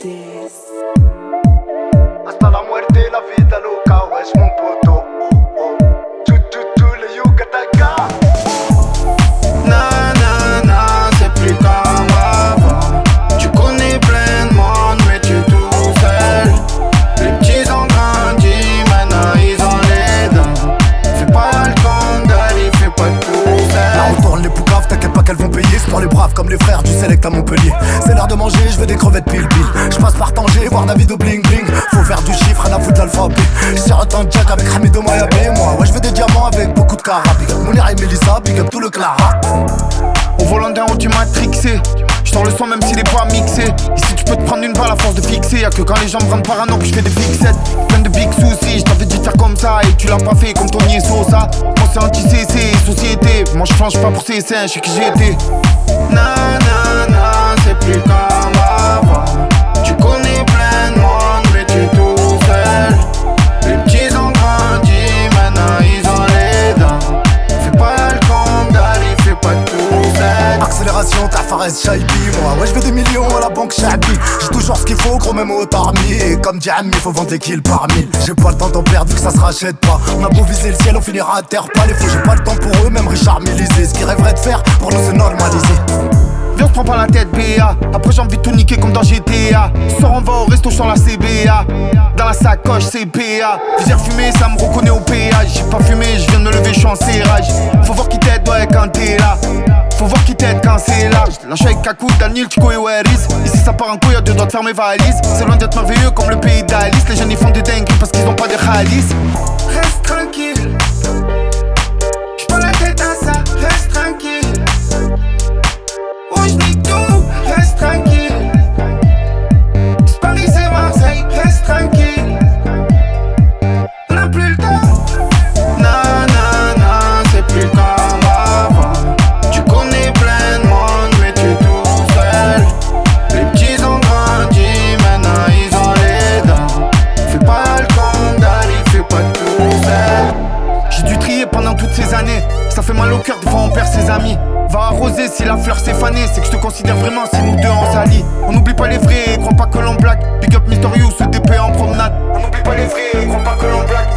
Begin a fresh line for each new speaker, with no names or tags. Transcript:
Hasta la muerte, la vida loca, wesh mon poto. Tout le Yucataka.
Na, c'est plus comme avant. Tu connais plein de monde, mais tu es tout seul. Les petits ont grandi, maintenant ils ont les dents. Fais pas le Congali, fais pas tout seul.
Là on tourne les poucaves, t'inquiète pas qu'elles vont payer. C'est pour les braves comme les frères du Select à Montpellier. C'est l'heure de manger, je veux des crevettes pile. Je passe par Tanger, voir David au bling bling. Faut faire du chiffre, rien à foutre l'alphabet. J'tire autant de jack avec Hamid Moyabe. Moi, ouais, je veux des diamants avec beaucoup de carats. Big up Mounir et Melissa, big up tout le Clara.
Au volant d'un haut tu m'as trixé. J'sors le son même s'il est pas mixé. Ici tu peux te prendre une balle à force de fixer. Y'a que quand les gens me rendent parano que j'fais des fixettes. Plein de big soucis, j't'avais dit de faire comme ça. Et tu l'as pas fait comme Tony et Sosa. Moi c'est anti-CC, société. Moi j'flanche pas pour ces seins, j'sais qui j'ai été. Na, c'est plus comme avant. Tu connais plein de monde mais tu es tout seul. Les petits ont grandi, maintenant ils ont les dents. Fais pas le Congali, fais pas tout seul.
Accélération, t'as Fares Shaibi. Moi, ouais, je veux des millions à la banque Shabi. J'ai toujours ce qu'il faut, gros, même au tarmi. Et comme dit Ami, faut vendre des kills par mille. J'ai pas le temps d'en perdre vu que ça se rachète pas. On a beau viser le ciel, on finira à terre. Pas les faux, j'ai pas le temps pour eux, même Richard Mélisée. Ce qu'ils rêveraient de faire pour nous c'est normaliser.
Viens, on se prend pas la tête, BA. Après, j'ai envie de tout niquer comme dans GTA. Sors, on va au resto, je sens la CBA. Dans la sacoche, c'est PA. Visière fumée, ça me reconnaît au péage. J'ai pas fumé, je viens de me lever, je suis en serrage. Faut voir qui t'aide, ouais, quand t'es là. Faut voir qui t'aide quand c'est large. Lâche avec Kakou, Daniel, Chico et Waris. Ici, ça part en couille, y'a deux doigts de faire mes valises. C'est loin d'être merveilleux comme le pays d'Alice. Les jeunes, ils font des dingues parce qu'ils ont pas de khalis. Reste tranquille. J'suis pas la tête à ça, reste tranquille. Je nique tout, reste tranquille. C'est Paris, c'est Marseille, reste tranquille. On n'a plus le temps. Na, c'est plus comme avant. Tu connais plein de monde, mais tu es tout seul. Les petits ont grandi, maintenant ils ont les dents. Fais pas le Congali, fais pas tout seul. J'ai dû trier pendant toutes ces années. Ça fait mal au cœur, des fois on perd ses amis. Va arroser si la fleur s'est fanée. C'est que je te considère vraiment si nous deux on s'allie. On n'oublie pas les vrais, crois pas que l'on blague. Big up Mysterious, ce DP en promenade. On n'oublie pas les vrais, crois pas que l'on blague.